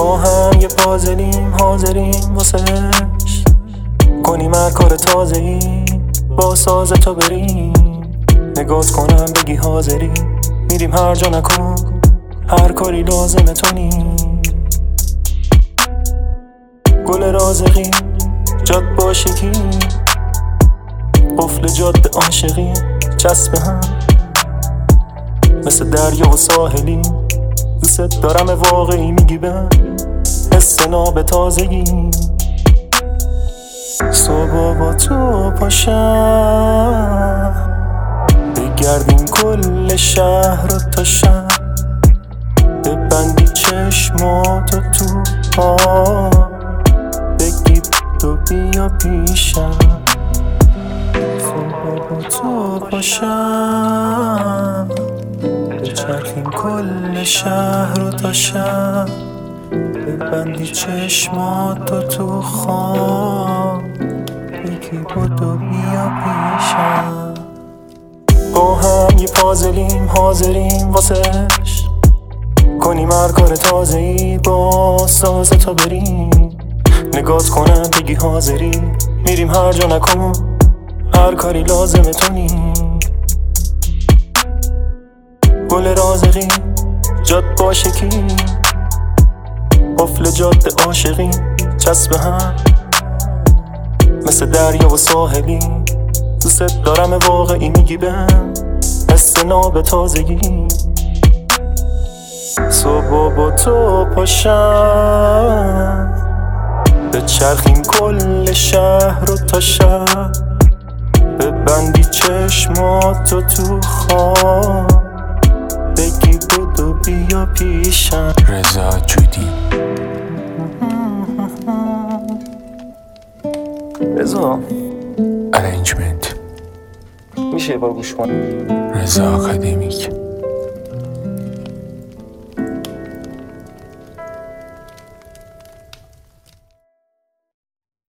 با هم یه پازلیم حاضریم واسش کنیم هر کار تازه‌ای با ساز تا بریم نگات کنم بگی حاضری میریم هر جا نکن هر کاری لازمه تو نی گل رازقی جاد باشکی قفل جاده عاشقی چسب هم مثل دریا و ساحلی دوست دارم واقعی میگی به حس ناب تازگی صبح با تو پاشم بگردیم کل شهر رو تا شب ببندی چشماتو تو پا بگی تو بیا پیشم صبح با تو پاشم بچرخیم کل شهر رو تا شب ببندی چشماتو تو خواب بگی بودو بیا پیشم با هم یه پازلیم حاضریم واسش کنیم هر کار تازه‌ای با ساز تا بریم نگات کنم بگی حاضری میریم هر جا نکن هر کاری لازمه تو نی گل رازقی جاد باشکی قفل جاده عاشقی چسب هم مثل دریا و ساحلی دوست دارم واقعی میگی بهم حس ناب تازگی صبح با تو پاشم بچرخیم کل شهر رو تا شب ببندی چشماتو تو خواب بگی بودو بیا پیشم رضا جودی رضا ارنجمنت میشه یه بار گوش کنی؟ رضا آکادمیک